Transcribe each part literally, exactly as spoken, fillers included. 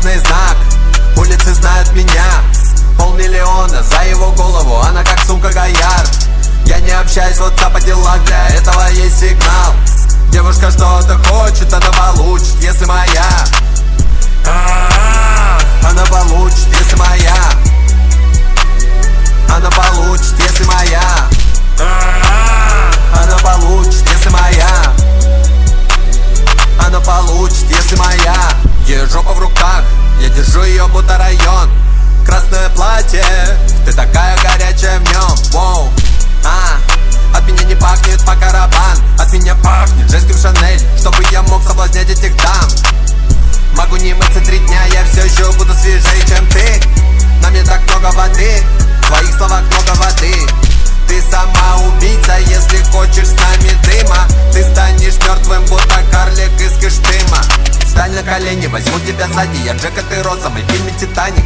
Дорожный знак, улицы знают меня. Полмиллиона за его голову, она как сумка Гояр. Я не общаюсь в WhatsApp по делам, для этого есть сигнал. Девушка что-то хочет, она получит, если моя. Она получит, если моя. Она получит, если моя. Она получит, если моя. Она получит, если моя. Ее жопа в руках, я держу ее будто район. Красное платье, ты такая горячая в нем. Воу, а, от меня не пахнет по карабан. От меня пахнет жестким Шанель, чтобы я мог соблазнять этих дам. Могу не мыться три дня, я все еще буду свежее, чем ты. На мне так много воды, в твоих словах много воды. Ты сама убийца, если хочешь с нами дыма. Ты станешь мертвым, будто карлик из Кыштыма. Встань на колени, возьму тебя сзади. Я Джек, а ты Роза, мы в фильме «Титаник».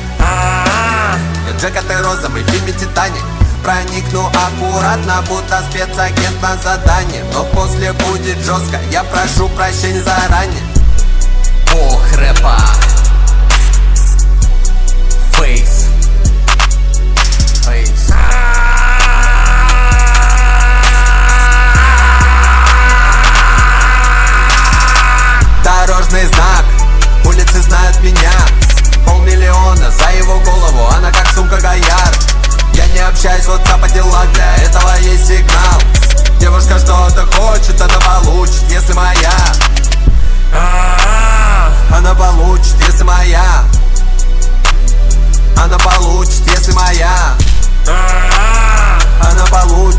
Я Джек, а ты Роза, мы в фильме «Титаник». Проникну аккуратно, будто спецагент на задание. Но после будет жестко, я прошу прощения заранее. Бог рэпа. Фейс. Фейс. Дорожный знак, улицы знают меня. Полмиллиона за его голову, она как сумка Гояр. Я не общаюсь в WhatsApp по делам, для этого есть сигнал. Девушка что-то хочет, она получит, если моя. Она получит, если моя. Она получит, если моя. Она получит.